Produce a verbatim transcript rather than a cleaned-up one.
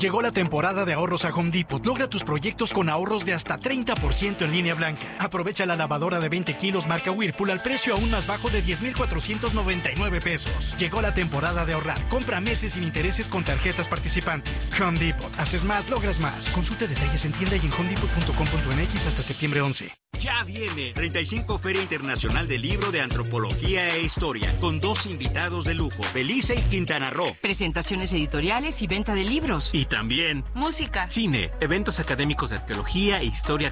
Llegó la temporada de ahorros a Home Depot. Logra tus proyectos con ahorros de hasta treinta por ciento en línea blanca. Aprovecha la lavadora de veinte kilos marca Whirlpool al precio aún más bajo de diez mil cuatrocientos noventa y nueve pesos. Llegó la temporada de ahorrar. Compra meses sin intereses con tarjetas participantes. Home Depot. Haces más, logras más. Consulta detalles en tienda y en home depot punto com punto m x hasta septiembre once. Ya viene treinta y cinco Feria Internacional del Libro de Antropología e Historia, con dos invitados de lujo, Belice y Quintana Roo. Presentaciones editoriales y venta de libros. Y también música, cine, eventos académicos de arqueología e historia